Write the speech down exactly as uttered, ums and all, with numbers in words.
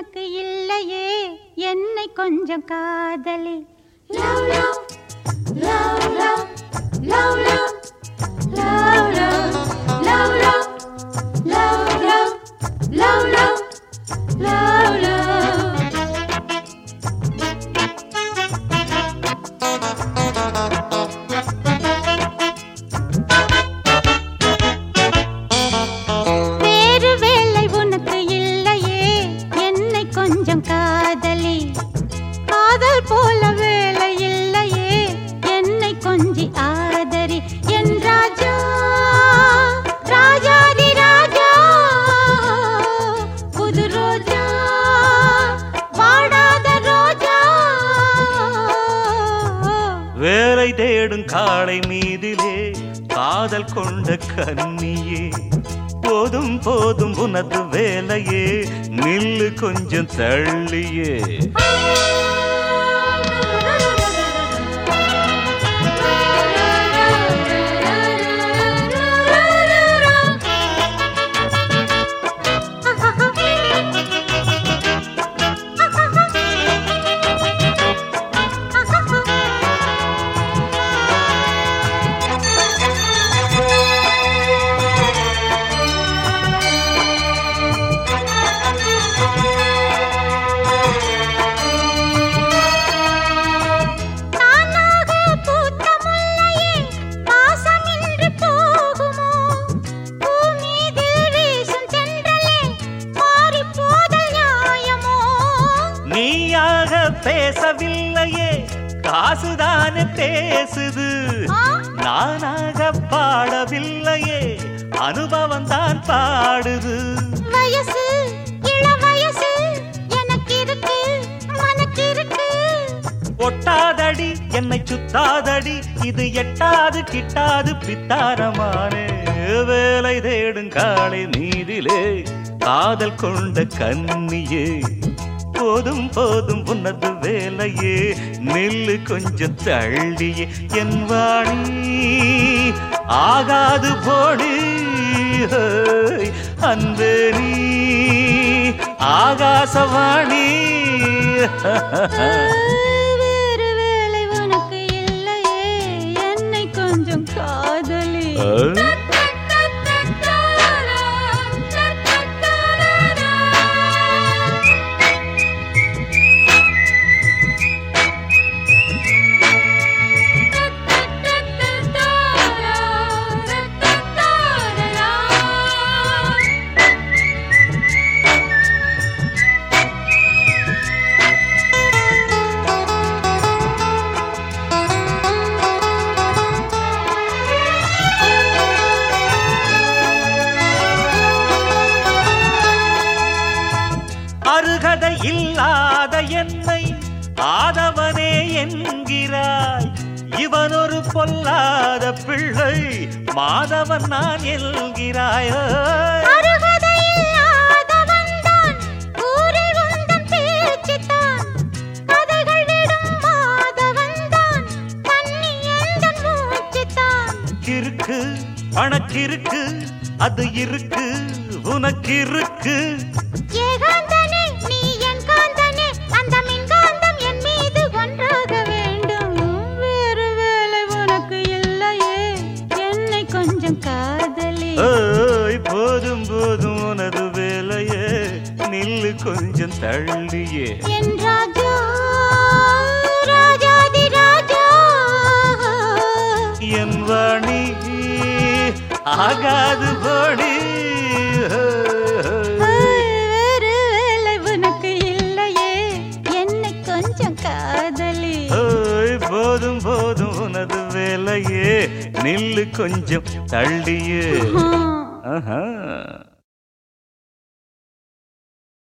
உனக்கு இல்லையே என்னை கொஞ்சம் காதலி. Love, love, love, love, love, love, love, love, love, love, love, love, love, love, love. வேறு வேலை உனக்கு இல்லையே என்னை கொஞ்சம் காதலி. காதல் போல வேலை இல்லையே என்னை கொஞ்சி ஆதரி. என் ராஜா ராஜாதி ராஜா புது ரோஜா வாடாத ரோஜா. வேலை தேடும் காளை மீதிலே காதல் கொண்ட கன்னியே, போதும் போதும் உனது வேலையே நில்லு கொஞ்சம் தள்ளியே. நீயாக பேசவில்லையே காசுதான பேசுது. நானாக பாடவில்லையே அனுபவம் தான் பாடுது. வயசு இள வயசு எனக்கு இருக்கு மனக்கு இருக்கு. ஒட்டாதடி என்னை சுத்தாதடி இது எட்டாது கிட்டாது பித்தாரமானே. வேலை தேடும் காளை மீதிலே காதல் கொண்ட கன்னியே, போதும் போதும் உனது வேலையே நில்லு கொஞ்சம் தள்ளியே. என் வாணி ஆகாது போடி அன்பே நீ ஆகாசவாணி. வேறு வேலை உனக்கு இல்லையே என்னை கொஞ்சம் காதலி. அருகதை இல்லாத என்னை ஆதவனே என்கிறாய். இவன் ஒரு பொல்லாத பிள்ளை மாதவன் நான் என்கிறாய். கிறுக்கு பணக்கிருக்கு அது இருக்கு உனக்கு இருக்கு. போதும் போதும் உனது வேலையே நில்லு கொஞ்சம் தள்ளியே. என் ராஜா ராஜாதி ராஜா என் வாணி ஆகாது போடி. வேறு வேலை உனக்கு இல்லையே என்னை கொஞ்சம் காதலி. போதும் போதும் உனது வேலையே நில்லு கொஞ்சம் தள்ளியே. ஆஹா